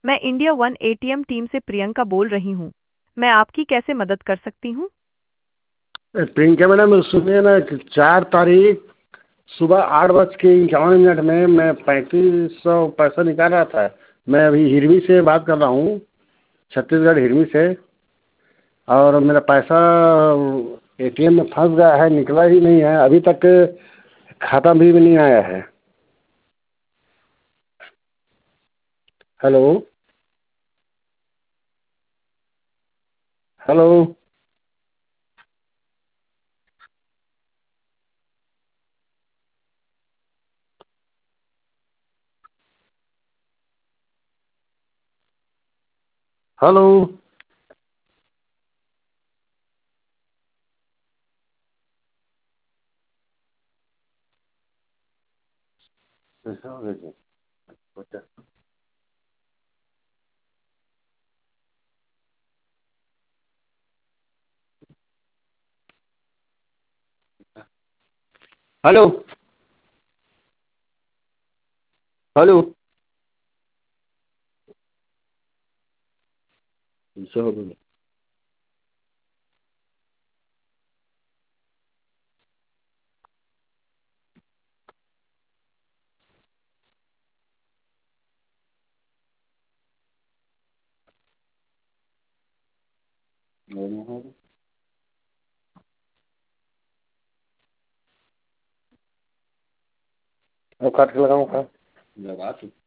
मैं India one ATM team से प्रियंका बोल रही हूँ। मैं आपकी कैसे मदद कर सकती हूँ? प्रियंका मैडम सुनिए ना कि 4 तारीख सुबह 8:51 में मैं 3500 पैसा निकाल रहा था। मैं अभी हिरवी से बात कर रहा हूँ, छत्तीसगढ़ हिरवी से। और मेरा पैसा एटीएम में फंस गया है, निकला ही नहीं है अभी तक, खाता भी नहीं आया है। Hello hello. हेलो। ऐसा हो गया क्या? Hello hello. ऐसा हो गया। अब काट के लगाऊं का? लगा तू।